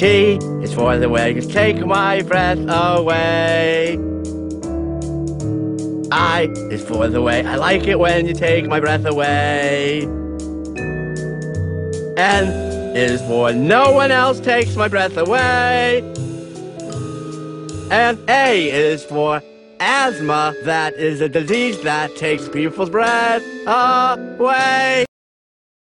T is for the way you take my breath away. I is for the way I like it when you take my breath away. N is for no one else takes my breath away. And A is for asthma. That is a disease that takes people's breath away.